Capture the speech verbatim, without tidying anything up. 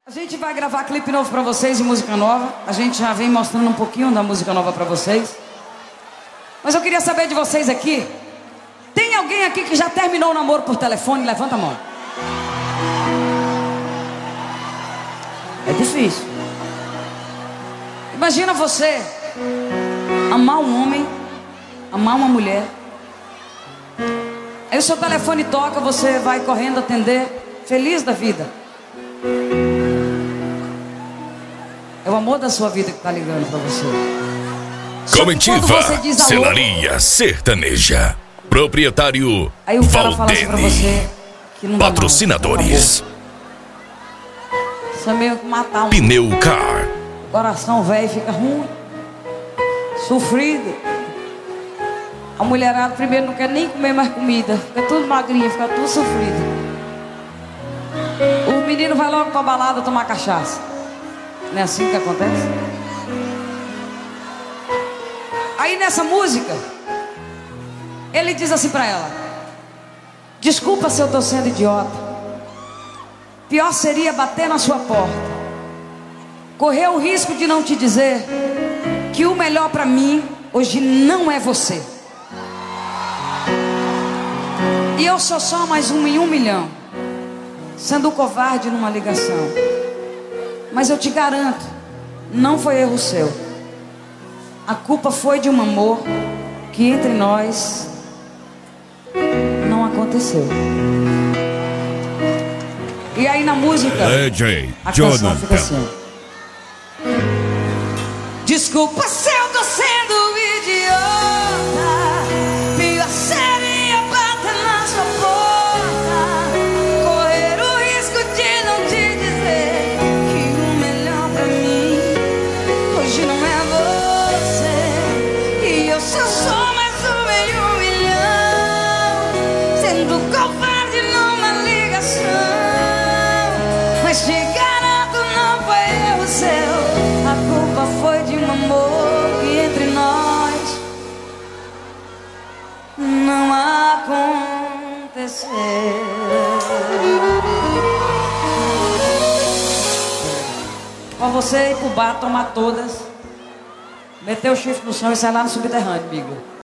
A gente vai gravar clipe novo pra vocês de música nova. A gente já vem mostrando um pouquinho da música nova pra vocês. Mas eu queria saber de vocês aqui. Tem alguém aqui que já terminou o namoro por telefone? Levanta a mão. É difícil. Imagina você amar um homem, amar uma mulher. Aí o seu telefone toca, você vai correndo atender, feliz da vida. É o amor da sua vida que tá ligando pra você. Comitiva Celaria Sertaneja. Proprietário aí o cara fala assim pra Valdene. você que não dá Patrocinadores mais. Isso é meio que matar um Pneu Car. coração velho, fica ruim, sofrido. A mulherada primeiro não quer nem comer mais comida, fica tudo magrinha, fica tudo sofrido. O menino vai logo pra balada tomar cachaça. Não é assim que acontece? Aí nessa música ele diz assim pra ela: desculpa se eu tô sendo idiota. Pior seria bater na sua porta, correr o risco de não te dizer que o melhor pra mim hoje não é você. E eu sou só mais um em um milhão, sendo covarde numa ligação. Mas eu te garanto, não foi erro seu. A culpa foi de um amor que entre nós não aconteceu. E aí na música D J a canção Jonathan fica assim: desculpa se eu tô sendo idiota. Pior seria bater na sua porta, correr o risco de não te dizer que o melhor pra mim hoje não é você. E eu só sou mais um em um milhão, sendo covarde numa ligação. Mas te garanto, não foi erro seu. A culpa foi de um amor que entre nós não aconteceu. Pra você ir pro bar, tomar todas, meter o chifre no chão e sair lá no subterrâneo, amigo.